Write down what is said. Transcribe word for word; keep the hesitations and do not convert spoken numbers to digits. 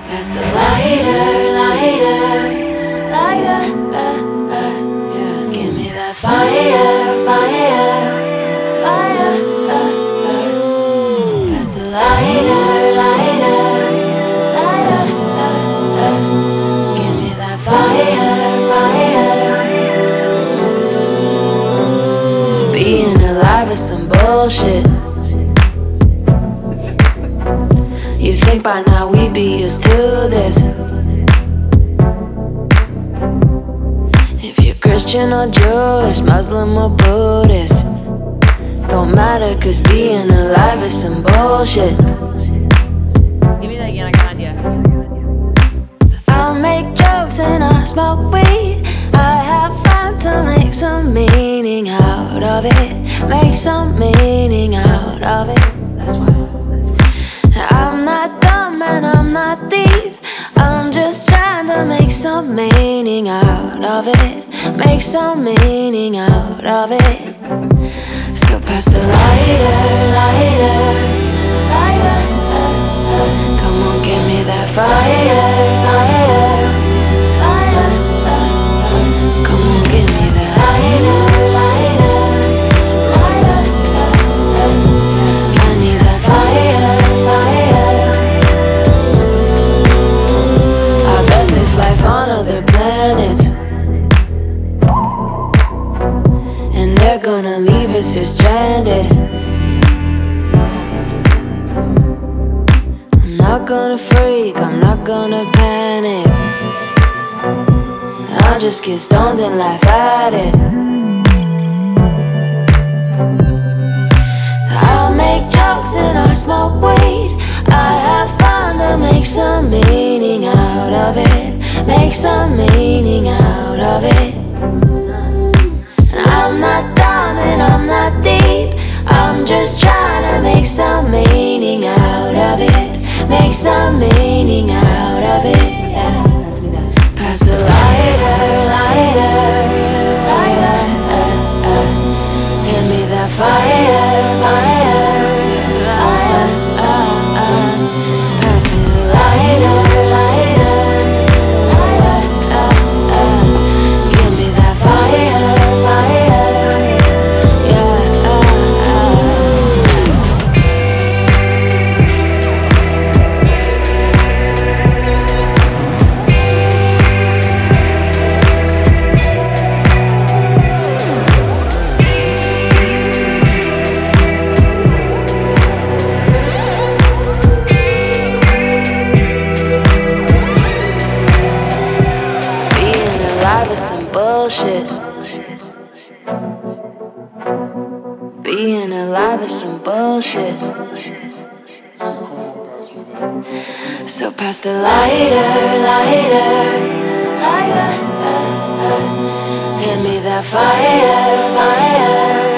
Pass the lighter, lighter, lighter. Uh, uh. Yeah. Give me that fire, fire, fire. Uh, uh. Pass the lighter, lighter, lighter. Uh, uh. Give me that fire, fire. Being alive is some bullshit. You think by now we'd be used to this. If you're Christian or Jewish, Muslim or Buddhist, don't matter, cause being alive is some bullshit. Give me that again, I got an idea. So I make jokes and I smoke weed. I have fun to make some meaning out of it. Make some meaning out of it. That's why I'm not dumb and I'm not deep. I'm just trying to make some meaning out of it. Make some meaning out of it. So pass the lighter, lighter, lighter. Uh, uh. Come on, give me that fire, fire, fire. Uh, uh. Come on, give me that lighter, lighter, lighter. Uh, uh. I need that fire, fire. I bet there's life on other planets, and they're gonna leave us here stranded. I'm not gonna freak, I'm not gonna panic. I'll just get stoned and laugh at it. I'll make jokes and I smoke weed. I have fun to make some meaning out of it. Make some meaning out of it. And I'm not dumb and I'm not deep. I'm just trying to make some meaning out of it. Make some meaning out of it. Yeah. Pass me that. Pass the lighter, lighter, lighter. Uh, uh. Give me that fire, fire, fire. Uh, uh. Pass me the lighter, lighter, lighter. Uh, uh. Give me that fire, fire. Yeah. Uh, Being alive is some bullshit. Being alive is some bullshit. So pass the lighter, lighter, lighter. Uh, uh. Give me that fire, fire.